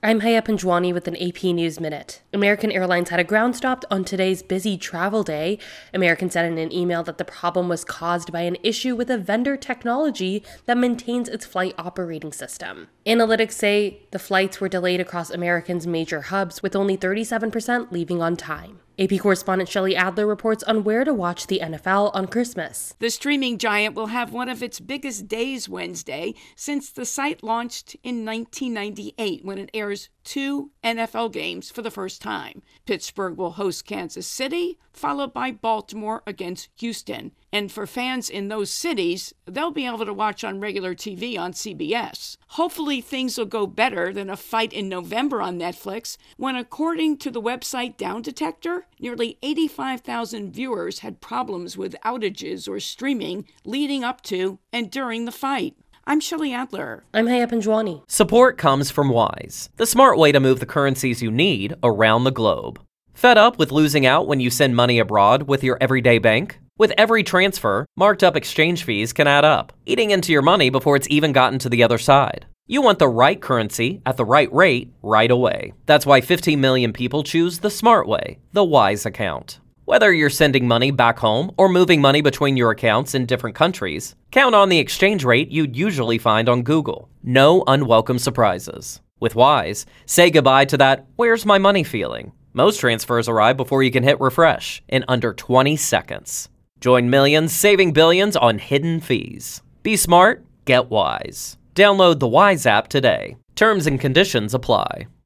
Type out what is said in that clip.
I'm Haya Panjwani with an AP News Minute. American Airlines had a ground stop on today's busy travel day. American said in an email that the problem was caused by an issue with a vendor technology that maintains its flight operating system. Analytics say the flights were delayed across American's major hubs, with only 37% leaving on time. AP correspondent Shelley Adler reports on where to watch the NFL on Christmas. The streaming giant will have one of its biggest days Wednesday since the site launched in 1998 when it airs 2 NFL games for the first time. Pittsburgh will host Kansas City, followed by Baltimore against Houston. And for fans in those cities, they'll be able to watch on regular TV on CBS. Hopefully things will go better than a fight in November on Netflix when, according to the website Down Detector, nearly 85,000 viewers had problems with outages or streaming leading up to and during the fight. I'm Shelley Adler. I'm Haya Panjwani. Support comes from Wise, the smart way to move the currencies you need around the globe. Fed up with losing out when you send money abroad with your everyday bank? With every transfer, marked up exchange fees can add up, eating into your money before it's even gotten to the other side. You want the right currency at the right rate right away. That's why 15 million people choose the smart way, the Wise account. Whether you're sending money back home or moving money between your accounts in different countries, count on the exchange rate you'd usually find on Google. No unwelcome surprises. With Wise, say goodbye to that "where's my money" feeling. Most transfers arrive before you can hit refresh in under 20 seconds. Join millions saving billions on hidden fees. Be smart, get Wise. Download the Wise app today. Terms and conditions apply.